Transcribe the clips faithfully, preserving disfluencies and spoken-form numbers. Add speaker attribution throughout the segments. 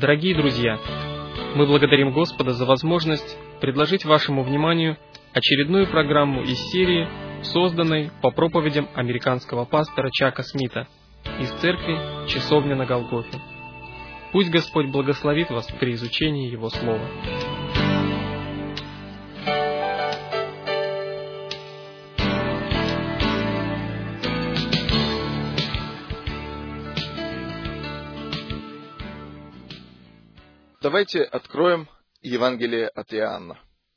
Speaker 1: Дорогие друзья, мы благодарим Господа за возможность предложить вашему вниманию очередную программу из серии, созданной по проповедям американского пастора Чака Смита из церкви «Часовня на Голгофе». Пусть Господь благословит вас при изучении Его Слова.
Speaker 2: Давайте откроем Евангелие от Иоанна.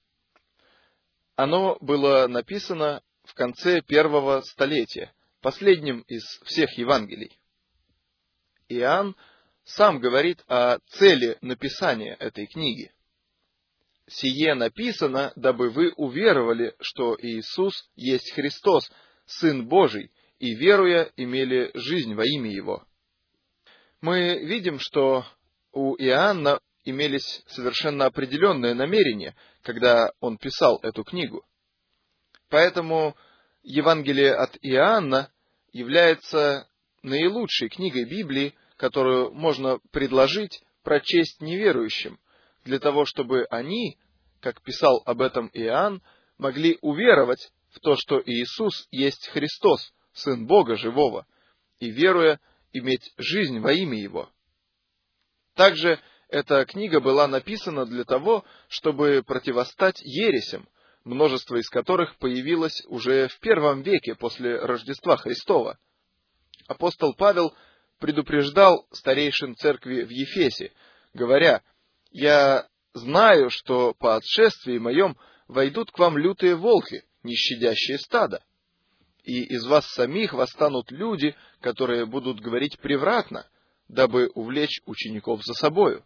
Speaker 2: Оно было написано в конце первого столетия, последним из всех Евангелий. Иоанн сам говорит о цели написания этой книги. «Сие написано, дабы вы уверовали, что Иисус есть Христос, Сын Божий, и, веруя, имели жизнь во имя Его». Мы видим, что у Иоанна имелись совершенно определенные намерения, когда он писал эту книгу. Поэтому Евангелие от Иоанна является наилучшей книгой Библии, которую можно предложить прочесть неверующим, для того, чтобы они, как писал об этом Иоанн, могли уверовать в то, что Иисус есть Христос, Сын Бога Живого, и, веруя, иметь жизнь во имя Его. Также эта книга была написана для того, чтобы противостать ересям, множество из которых появилось уже в первом веке после Рождества Христова. Апостол Павел предупреждал старейшин церкви в Ефесе, говоря: «Я знаю, что по отшествии моем войдут к вам лютые волки, не щадящие стадо, и из вас самих восстанут люди, которые будут говорить превратно, дабы увлечь учеников за собою».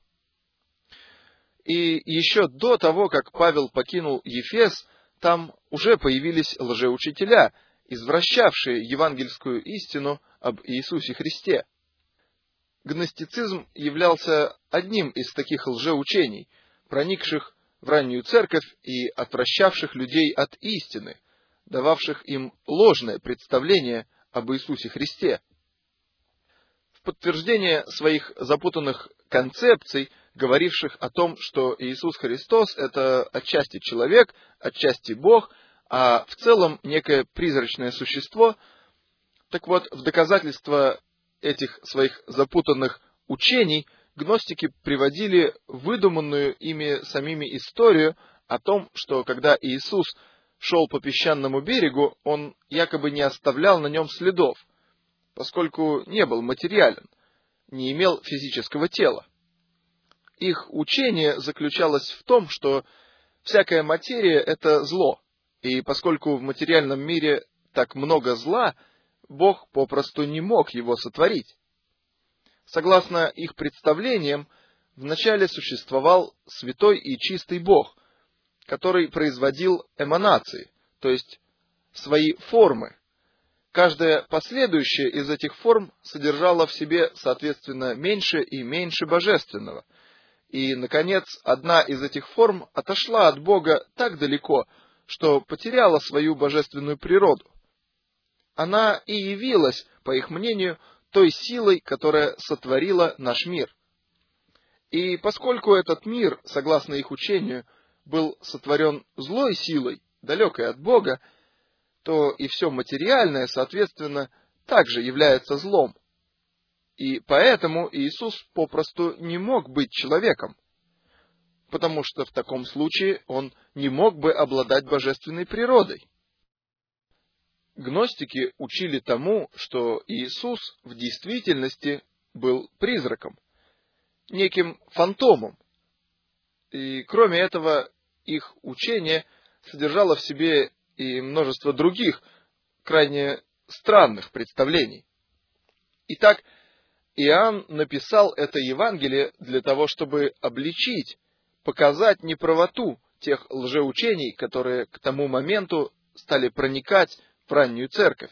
Speaker 2: И еще до того, как Павел покинул Ефес, там уже появились лжеучителя, извращавшие евангельскую истину об Иисусе Христе. Гностицизм являлся одним из таких лжеучений, проникших в раннюю церковь и отвращавших людей от истины, дававших им ложное представление об Иисусе Христе. В подтверждение своих запутанных концепций, говоривших о том, что Иисус Христос — это отчасти человек, отчасти Бог, а в целом некое призрачное существо, так вот, в доказательство этих своих запутанных учений гностики приводили выдуманную ими самими историю о том, что когда Иисус шел по песчаному берегу, Он якобы не оставлял на нем следов, поскольку не был материален, не имел физического тела. Их учение заключалось в том, что всякая материя — это зло, и поскольку в материальном мире так много зла, Бог попросту не мог его сотворить. Согласно их представлениям, вначале существовал святой и чистый Бог, который производил эманации, то есть свои формы. Каждая последующая из этих форм содержала в себе, соответственно, меньше и меньше божественного. И, наконец, одна из этих форм отошла от Бога так далеко, что потеряла свою божественную природу. Она и явилась, по их мнению, той силой, которая сотворила наш мир. И поскольку этот мир, согласно их учению, был сотворен злой силой, далекой от Бога, то и все материальное, соответственно, также является злом. И поэтому Иисус попросту не мог быть человеком, потому что в таком случае Он не мог бы обладать божественной природой. Гностики учили тому, что Иисус в действительности был призраком, неким фантомом. И кроме этого, их учение содержало в себе и множество других, крайне странных представлений. Итак, Иоанн написал это Евангелие для того, чтобы обличить, показать неправоту тех лжеучений, которые к тому моменту стали проникать в раннюю церковь.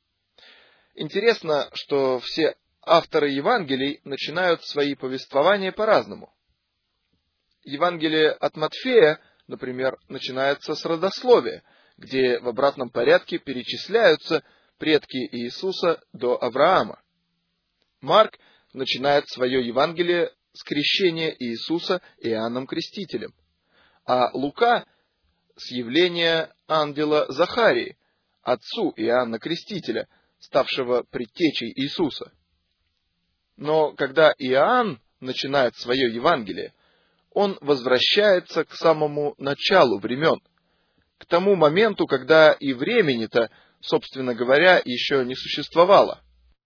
Speaker 2: Интересно, что все авторы Евангелий начинают свои повествования по-разному. Евангелие от Матфея, например, начинается с родословия, где в обратном порядке перечисляются предки Иисуса до Авраама. Марк начинает свое Евангелие с крещения Иисуса Иоанном Крестителем, а Лука с явления ангела Захарии, отцу Иоанна Крестителя, ставшего предтечей Иисуса. Но когда Иоанн начинает свое Евангелие, он возвращается к самому началу времен, к тому моменту, когда и времени-то, собственно говоря, еще не существовало.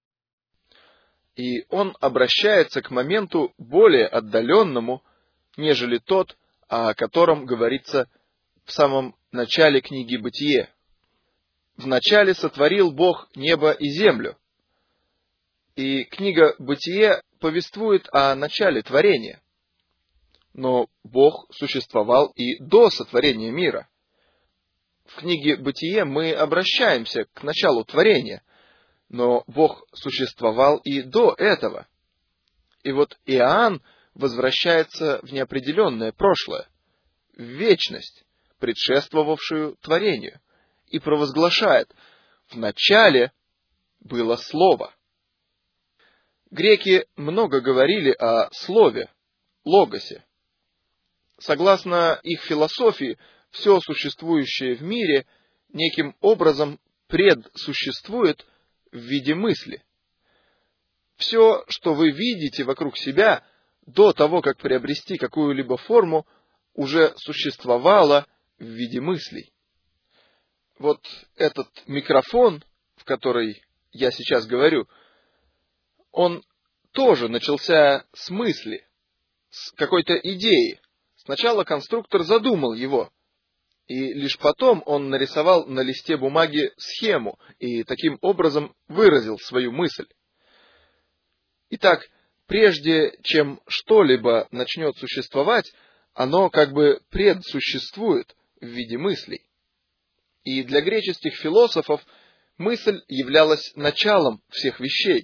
Speaker 2: И он обращается к моменту более отдаленному, нежели тот, о котором говорится в самом начале книги «Бытие». «Вначале сотворил Бог небо и землю». И книга «Бытие» повествует о начале творения. Но Бог существовал и до сотворения мира. В книге «Бытие» мы обращаемся к началу творения, но Бог существовал и до этого. И вот Иоанн возвращается в неопределенное прошлое, в вечность, предшествовавшую творению, и провозглашает: «В начале было Слово». Греки много говорили о Слове, Логосе. Согласно их философии, все существующее в мире неким образом предсуществует в виде мысли. Все, что вы видите вокруг себя, до того, как приобрести какую-либо форму, уже существовало в виде мыслей. Вот этот микрофон, в который я сейчас говорю, он тоже начался с мысли, с какой-то идеи. Сначала конструктор задумал его, и лишь потом он нарисовал на листе бумаги схему и таким образом выразил свою мысль. Итак, прежде чем что-либо начнет существовать, оно как бы предсуществует в виде мыслей. И для греческих философов мысль являлась началом всех вещей.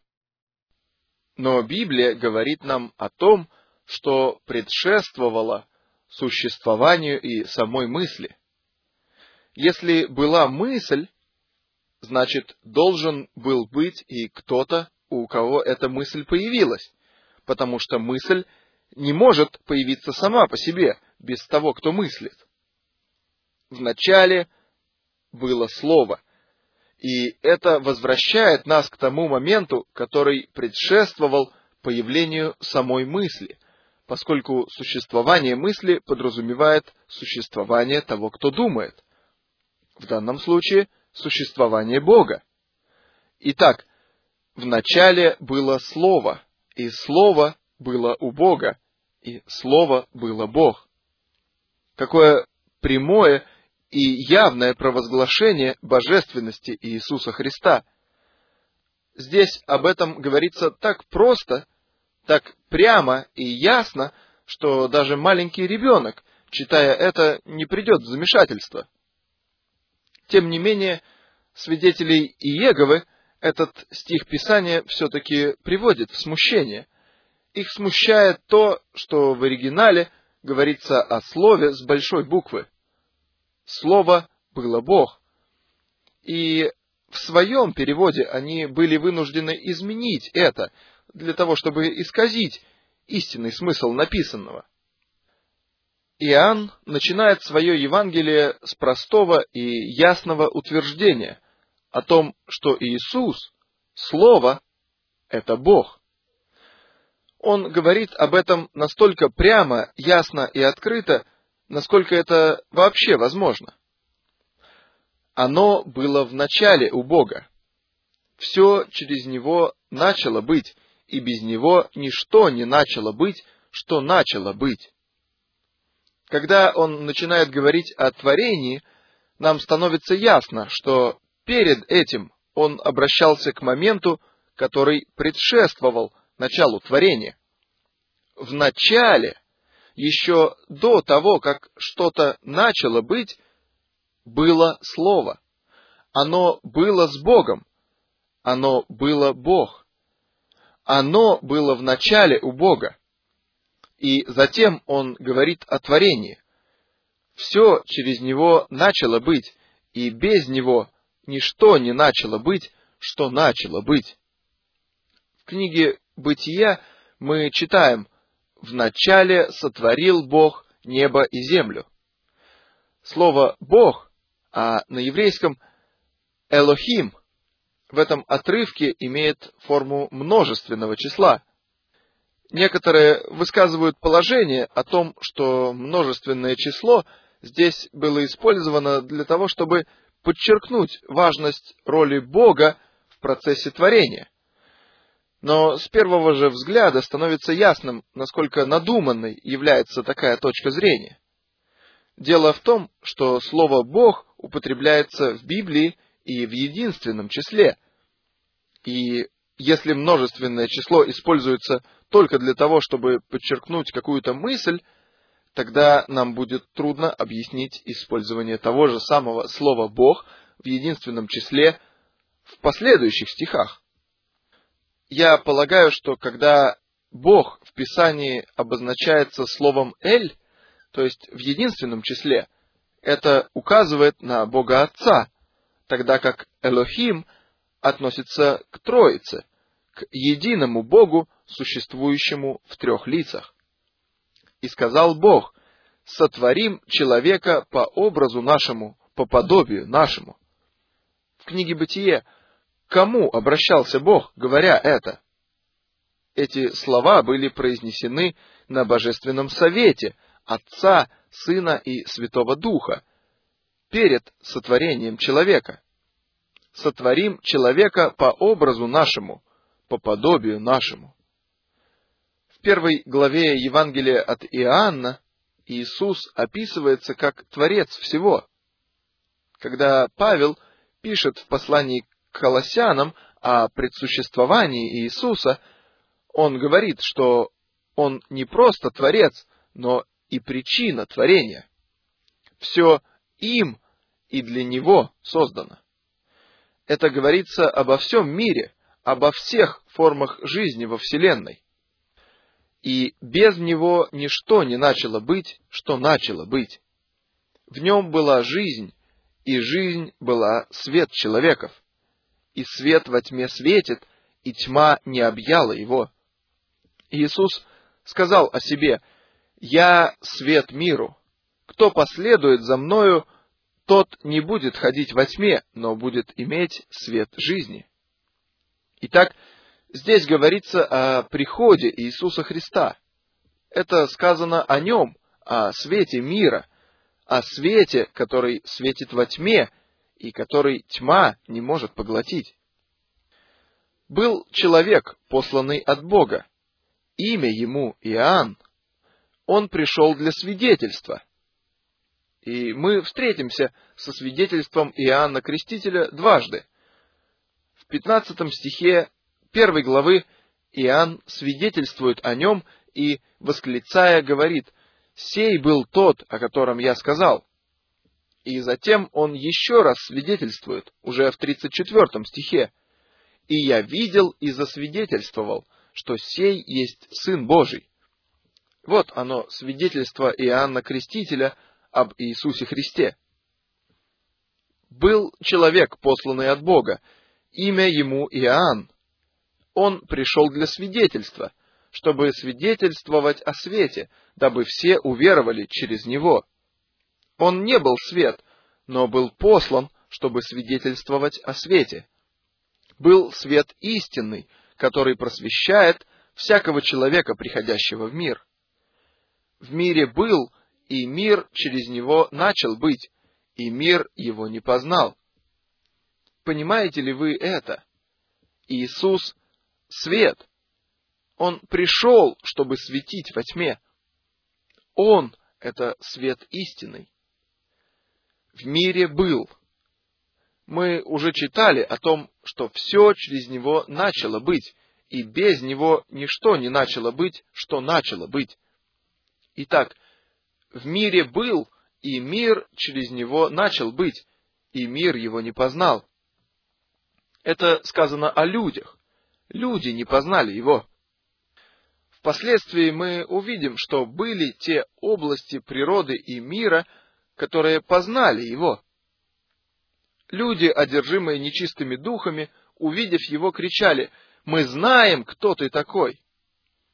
Speaker 2: Но Библия говорит нам о том, что предшествовало существованию и самой мысли. Если была мысль, значит, должен был быть и кто-то, у кого эта мысль появилась, потому что мысль не может появиться сама по себе, без того, кто мыслит. Вначале было Слово, и это возвращает нас к тому моменту, который предшествовал появлению самой мысли, поскольку существование мысли подразумевает существование того, кто думает. В данном случае существование Бога. Итак, вначале было Слово, и Слово было у Бога, и Слово было Бог. Какое прямое и явное провозглашение божественности Иисуса Христа. Здесь об этом говорится так просто, так прямо и ясно, что даже маленький ребенок, читая это, не придет в замешательство. Тем не менее, свидетелей Иеговы этот стих Писания все-таки приводит в смущение. Их смущает то, что в оригинале говорится о слове с большой буквы. Слово было Бог. И в своем переводе они были вынуждены изменить это, для того, чтобы исказить истинный смысл написанного. Иоанн начинает свое Евангелие с простого и ясного утверждения о том, что Иисус, Слово, это Бог. Он говорит об этом настолько прямо, ясно и открыто, насколько это вообще возможно. Оно было в начале у Бога. Все через Него начало быть, и без Него ничто не начало быть, что начало быть. Когда он начинает говорить о творении, нам становится ясно, что перед этим он обращался к моменту, который предшествовал началу творения. В начале, еще до того, как что-то начало быть, было Слово. Оно было с Богом. Оно было Бог. Оно было в начале у Бога. И затем он говорит о творении. Все через Него начало быть, и без Него ничто не начало быть, что начало быть. В книге «Бытия» мы читаем вначале сотворил Бог небо и землю. Слово «Бог», а на еврейском «Элохим», в этом отрывке имеет форму множественного числа. Некоторые высказывают положение о том, что множественное число здесь было использовано для того, чтобы подчеркнуть важность роли Бога в процессе творения. Но с первого же взгляда становится ясным, насколько надуманной является такая точка зрения. Дело в том, что слово «Бог» употребляется в Библии и в единственном числе. И если множественное число используется только для того, чтобы подчеркнуть какую-то мысль, тогда нам будет трудно объяснить использование того же самого слова «Бог» в единственном числе в последующих стихах. Я полагаю, что когда Бог в Писании обозначается словом «Эль», то есть в единственном числе, это указывает на Бога Отца, тогда как «Элохим» относится к Троице, к единому Богу, существующему в трех лицах. «И сказал Бог: сотворим человека по образу нашему, по подобию нашему». В книге Бытие к кому обращался Бог, говоря это? Эти слова были произнесены на Божественном Совете Отца, Сына и Святого Духа перед сотворением человека. «Сотворим человека по образу нашему, по подобию нашему». В первой главе Евангелия от Иоанна Иисус описывается как Творец всего. Когда Павел пишет в послании к Колоссянам о предсуществовании Иисуса, он говорит, что Он не просто Творец, но и причина творения. Все им и для Него создано. Это говорится обо всем мире, обо всех формах жизни во Вселенной. И без Него ничто не начало быть, что начало быть. В Нем была жизнь, и жизнь была свет человеков. И свет во тьме светит, и тьма не объяла его. Иисус сказал о себе: «Я свет миру. Кто последует за Мною, тот не будет ходить во тьме, но будет иметь свет жизни». Итак, здесь говорится о приходе Иисуса Христа. Это сказано о Нем, о свете мира, о свете, который светит во тьме и который тьма не может поглотить. Был человек, посланный от Бога. Имя ему Иоанн. Он пришел для свидетельства. И мы встретимся со свидетельством Иоанна Крестителя дважды. В пятнадцатом стихе первой главы Иоанн свидетельствует о нем и, восклицая, говорит: «Сей был тот, о котором я сказал». И затем он еще раз свидетельствует, уже в тридцать четвёртом стихе: «И я видел и засвидетельствовал, что сей есть Сын Божий». Вот оно, свидетельство Иоанна Крестителя об Иисусе Христе. Был человек, посланный от Бога, имя ему Иоанн. Он пришел для свидетельства, чтобы свидетельствовать о свете, дабы все уверовали через него. Он не был свет, но был послан, чтобы свидетельствовать о свете. Был свет истинный, который просвещает всякого человека, приходящего в мир. В мире был, и мир через него начал быть, и мир его не познал. Понимаете ли вы это? Иисус — свет. Он пришел, чтобы светить во тьме. Он — это свет истинный. В мире был. Мы уже читали о том, что все через Него начало быть, и без Него ничто не начало быть, что начало быть. Итак, в мире был, и мир через Него начал быть, и мир Его не познал. Это сказано о людях. Люди не познали Его. Впоследствии мы увидим, что были те области природы и мира, которые познали Его. Люди, одержимые нечистыми духами, увидев Его, кричали: «Мы знаем, кто Ты такой».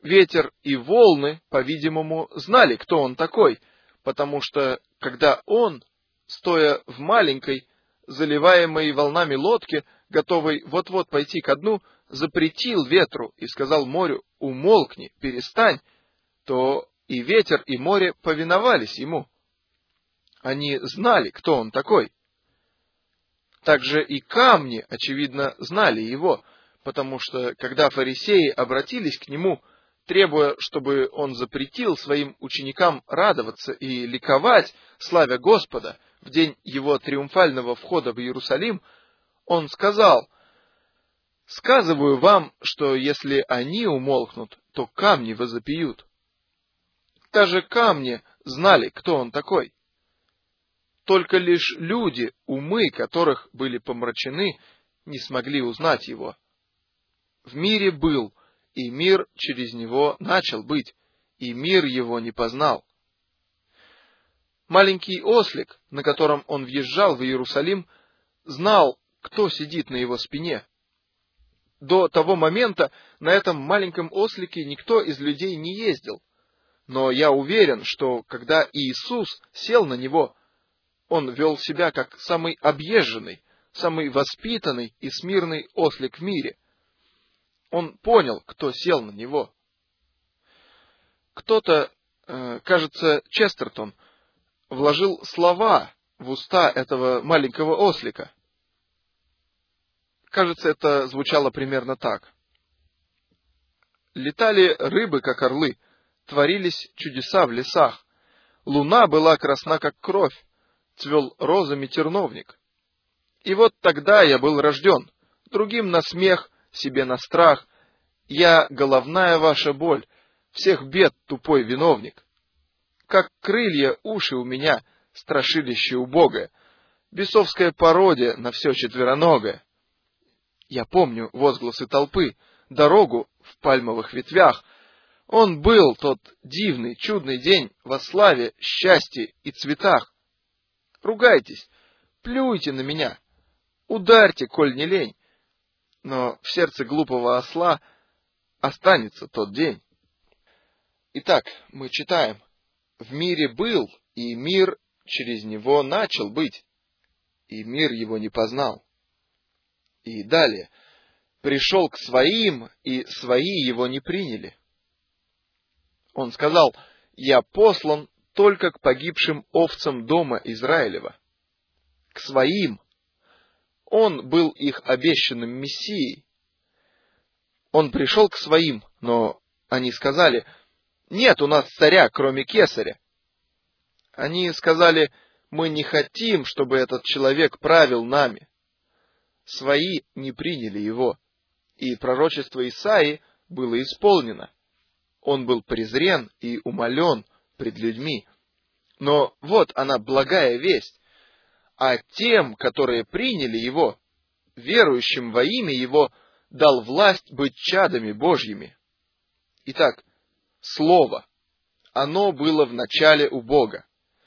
Speaker 2: Ветер и волны, по-видимому, знали, кто он такой, потому что, когда он, стоя в маленькой, заливаемой волнами лодке, готовый вот-вот пойти ко дну, запретил ветру и сказал морю: «Умолкни, перестань», то и ветер, и море повиновались ему. Они знали, кто он такой. Также и камни, очевидно, знали его, потому что, когда фарисеи обратились к нему, требуя, чтобы он запретил своим ученикам радоваться и ликовать, славя Господа, в день его триумфального входа в Иерусалим, он сказал: «Сказываю вам, что если они умолкнут, то камни возопьют». Даже камни знали, кто он такой. Только лишь люди, умы которых были помрачены, не смогли узнать его. В мире был, и мир через него начал быть, и мир его не познал. Маленький ослик, на котором он въезжал в Иерусалим, знал, кто сидит на его спине. До того момента на этом маленьком ослике никто из людей не ездил. Но я уверен, что когда Иисус сел на него, он вел себя как самый объезженный, самый воспитанный и смирный ослик в мире. Он понял, кто сел на него. Кто-то, э, кажется, Честертон, вложил слова в уста этого маленького ослика. Кажется, это звучало примерно так. Летали рыбы, как орлы, творились чудеса в лесах. Луна была красна, как кровь, цвел розами терновник. И вот тогда я был рожден, другим на смех, себе на страх. Я головная ваша боль, всех бед тупой виновник. Как крылья уши у меня, страшилище убогое, бесовская пародия на все четвероногое. Я помню возгласы толпы, дорогу в пальмовых ветвях. Он был тот дивный, чудный день во славе, счастье и цветах. Ругайтесь, плюйте на меня, ударьте, коль не лень, но в сердце глупого осла останется тот день. Итак, мы читаем: «В мире был, и мир через него начал быть, и мир его не познал». И далее: «Пришел к своим, и свои его не приняли». Он сказал: «Я послан только к погибшим овцам дома Израилева». К своим. Он был их обещанным Мессией. Он пришел к своим, но они сказали: «Нет у нас царя, кроме Кесаря». Они сказали: «Мы не хотим, чтобы этот человек правил нами». Свои не приняли его, и пророчество Исаии было исполнено. Он был презрен и умолен пред людьми. Но вот она, благая весть. А тем, которые приняли его, верующим во имя его, дал власть быть чадами Божьими. Итак, Слово, оно было в начале у Бога.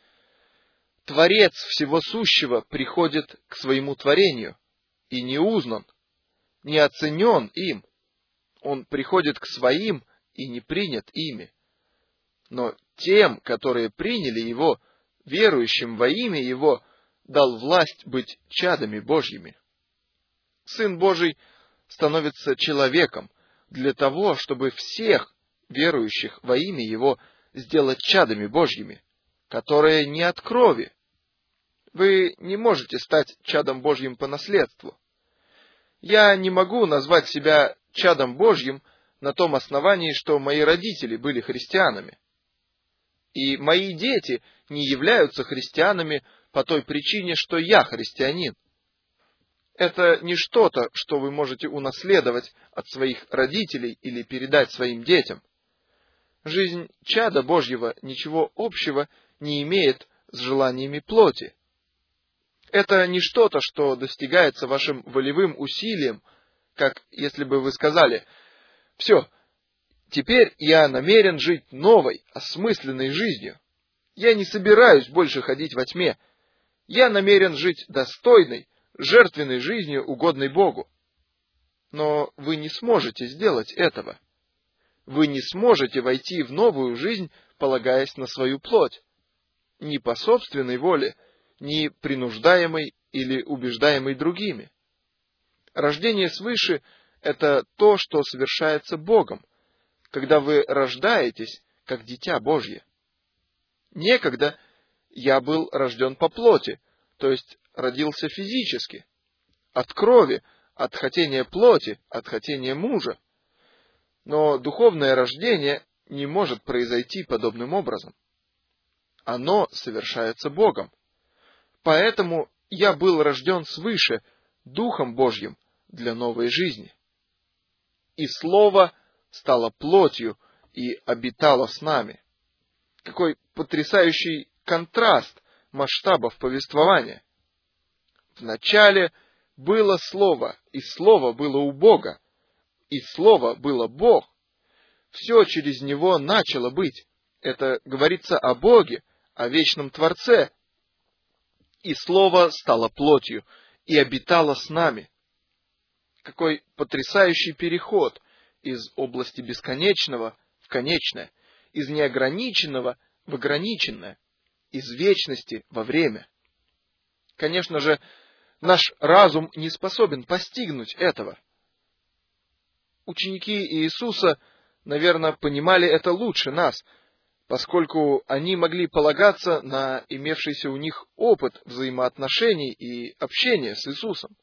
Speaker 2: Творец всего сущего приходит к своему творению и не узнан, не оценен им. Он приходит к своим и не принят ими. Но тем, которые приняли его, верующим во имя его, дал власть быть чадами Божьими. Сын Божий становится человеком для того, чтобы всех верующих во имя его сделать чадами Божьими, которые не от крови. Вы не можете стать чадом Божьим по наследству. Я не могу назвать себя чадом Божьим на том основании, что мои родители были христианами. И мои дети не являются христианами по той причине, что я христианин. Это не что-то, что вы можете унаследовать от своих родителей или передать своим детям. Жизнь чада Божьего ничего общего не имеет с желаниями плоти. Это не что-то, что достигается вашим волевым усилием, как если бы вы сказали: «Все, теперь я намерен жить новой, осмысленной жизнью. Я не собираюсь больше ходить во тьме. Я намерен жить достойной, жертвенной жизнью, угодной Богу». Но вы не сможете сделать этого. Вы не сможете войти в новую жизнь, полагаясь на свою плоть. Ни по собственной воле, ни принуждаемой или убеждаемой другими. Рождение свыше — это то, что совершается Богом, когда вы рождаетесь, как дитя Божье. Некогда я был рожден по плоти, то есть родился физически, от крови, от хотения плоти, от хотения мужа. Но духовное рождение не может произойти подобным образом. Оно совершается Богом. Поэтому я был рожден свыше, Духом Божьим, для новой жизни. И Слово стало плотью и обитало с нами. Какой потрясающий контраст масштабов повествования. Вначале было Слово, и Слово было у Бога, и Слово было Бог. Все через Него начало быть. Это говорится о Боге, о вечном Творце. И Слово стало плотью и обитало с нами. Какой потрясающий переход из области бесконечного в конечное, из неограниченного в ограниченное, из вечности во время. Конечно же, наш разум не способен постигнуть этого. Ученики Иисуса, наверное, понимали это лучше нас, поскольку они могли полагаться на имевшийся у них опыт взаимоотношений и общения с Иисусом.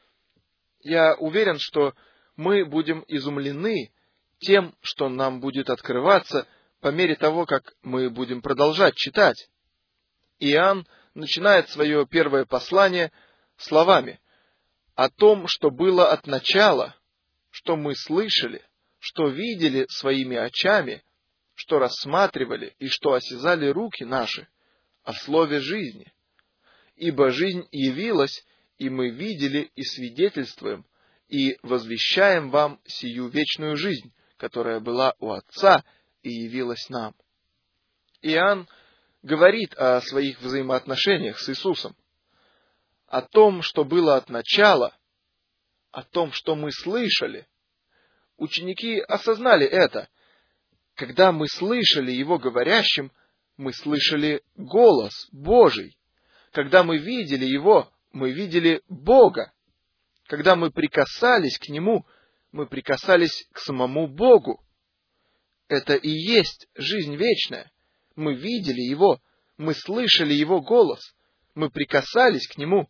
Speaker 2: Я уверен, что мы будем изумлены тем, что нам будет открываться по мере того, как мы будем продолжать читать. Иоанн начинает свое первое послание словами о том, что было от начала, что мы слышали, что видели своими очами, что рассматривали и что осязали руки наши, о слове жизни. Ибо жизнь явилась, и мы видели и свидетельствуем, и возвещаем вам сию вечную жизнь, которая была у Отца и явилась нам. Иоанн говорит о своих взаимоотношениях с Иисусом, о том, что было от начала, о том, что мы слышали. Ученики осознали это. Когда мы слышали Его говорящим, мы слышали голос Божий. Когда мы видели Его, мы видели Бога. Когда мы прикасались к Нему, мы прикасались к самому Богу. Это и есть жизнь вечная. Мы видели Его, мы слышали Его голос, мы прикасались к Нему.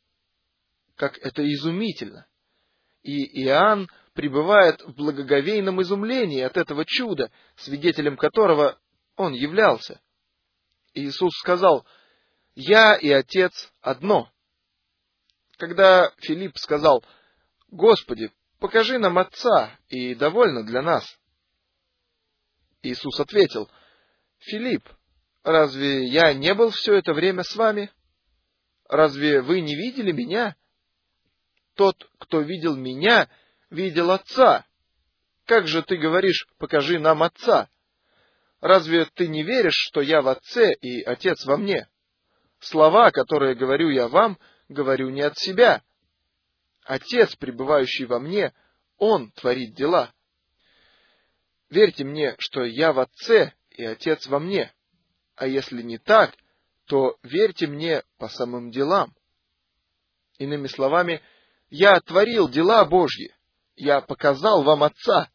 Speaker 2: Как это изумительно! И Иоанн пребывает в благоговейном изумлении от этого чуда, свидетелем которого он являлся. Иисус сказал: «Я и Отец одно». Когда Филипп сказал: «Господи, покажи нам Отца, и довольно для нас», Иисус ответил: «Филипп, разве я не был все это время с вами? Разве вы не видели меня? Тот, кто видел меня, видел Отца. Как же ты говоришь: покажи нам Отца? Разве ты не веришь, что я в Отце и Отец во мне? Слова, которые говорю я вам, говорю не от себя. Отец, пребывающий во мне, Он творит дела. Верьте мне, что я в Отце и Отец во мне. А если не так, то верьте мне по самым делам». Иными словами, я творил дела Божьи, я показал вам Отца.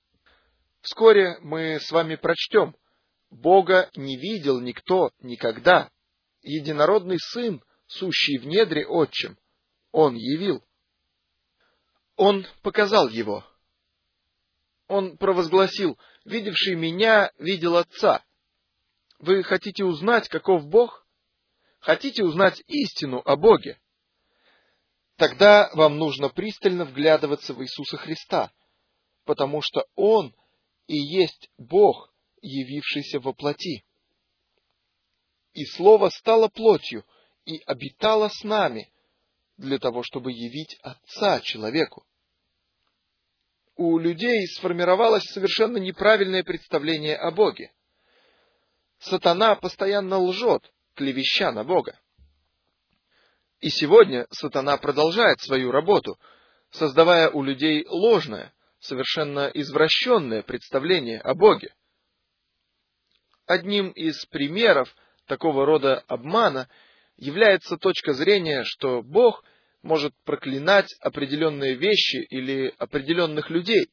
Speaker 2: Вскоре мы с вами прочтем: «Бога не видел никто никогда. Единородный Сын, сущий в недре Отчим, Он явил». Он показал Его. Он провозгласил: «Видевший Меня, видел Отца». Вы хотите узнать, каков Бог? Хотите узнать истину о Боге? Тогда вам нужно пристально вглядываться в Иисуса Христа, потому что Он и есть Бог, явившийся во плоти. И Слово стало плотью и обитало с нами, для того, чтобы явить Отца человеку. У людей сформировалось совершенно неправильное представление о Боге. Сатана постоянно лжет, клевеща на Бога. И сегодня сатана продолжает свою работу, создавая у людей ложное, совершенно извращенное представление о Боге. Одним из примеров такого рода обмана является точка зрения, что Бог может проклинать определенные вещи или определенных людей.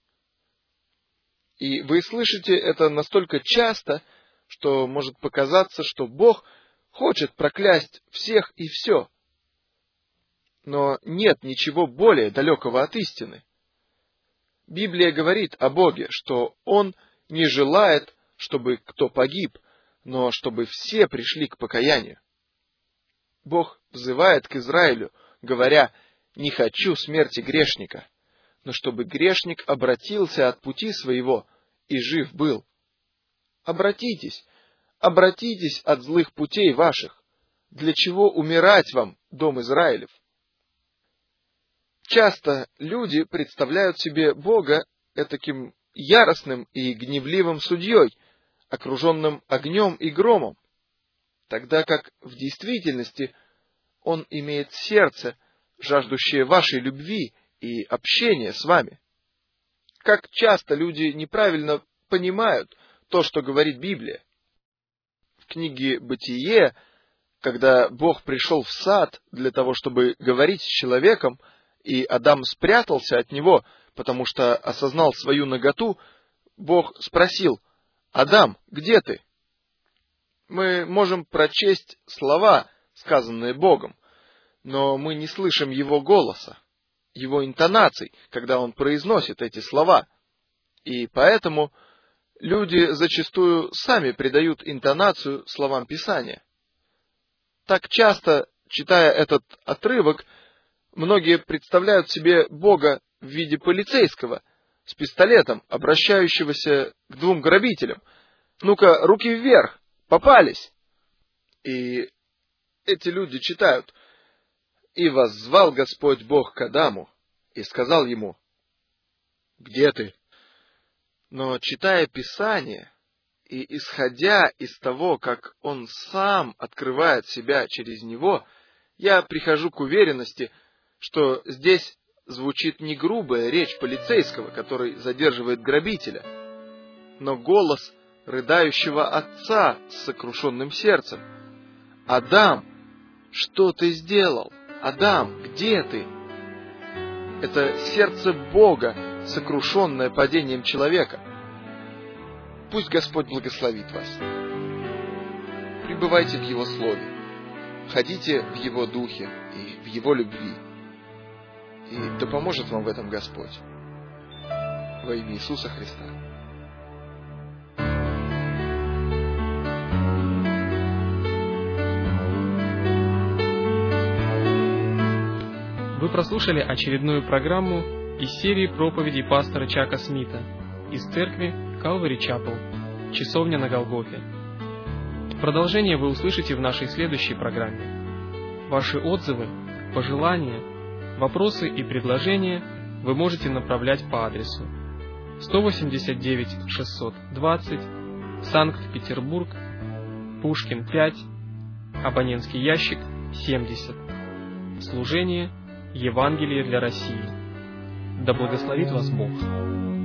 Speaker 2: И вы слышите это настолько часто, что может показаться, что Бог хочет проклясть всех и все. Но нет ничего более далекого от истины. Библия говорит о Боге, что Он не желает, чтобы кто погиб, но чтобы все пришли к покаянию. Бог взывает к Израилю, говоря: «Не хочу смерти грешника, но чтобы грешник обратился от пути своего и жив был». Обратитесь, обратитесь от злых путей ваших. Для чего умирать вам, дом Израилев? Часто люди представляют себе Бога этаким яростным и гневливым судьей, окруженным огнем и громом, тогда как в действительности Он имеет сердце, жаждущее вашей любви и общения с вами. Как часто люди неправильно понимают то, что говорит Библия. В книге «Бытие», когда Бог пришел в сад для того, чтобы говорить с человеком, и Адам спрятался от него, потому что осознал свою наготу, Бог спросил: «Адам, где ты?» Мы можем прочесть слова, сказанные Богом, но мы не слышим Его голоса, Его интонаций, когда Он произносит эти слова. И поэтому люди зачастую сами придают интонацию словам Писания. Так часто, читая этот отрывок, многие представляют себе Бога в виде полицейского с пистолетом, обращающегося к двум грабителям. «Ну-ка, руки вверх! Попались!» И эти люди читают: «И воззвал Господь Бог к Адаму, и сказал ему: где ты?» Но, читая Писание и исходя из того, как Он сам открывает себя через него, я прихожу к уверенности, что здесь звучит не грубая речь полицейского, который задерживает грабителя, но голос рыдающего отца с сокрушенным сердцем: «Адам, что ты сделал? Адам, где ты?» Это сердце Бога, сокрушенное падением человека. Пусть Господь благословит вас. Пребывайте в Его Слове, ходите в Его Духе и в Его любви. И да поможет вам в этом Господь. Во имя Иисуса Христа.
Speaker 1: Вы прослушали очередную программу из серии проповедей пастора Чака Смита из церкви Calvary Chapel, Часовня на Голгофе. Продолжение вы услышите в нашей следующей программе. Ваши отзывы, пожелания, вопросы и предложения вы можете направлять по адресу сто восемьдесят девять шестьсот двадцать, Санкт-Петербург, Пушкин пять, абонентский ящик семьдесят. Служение Евангелие для России. Да благословит вас Бог.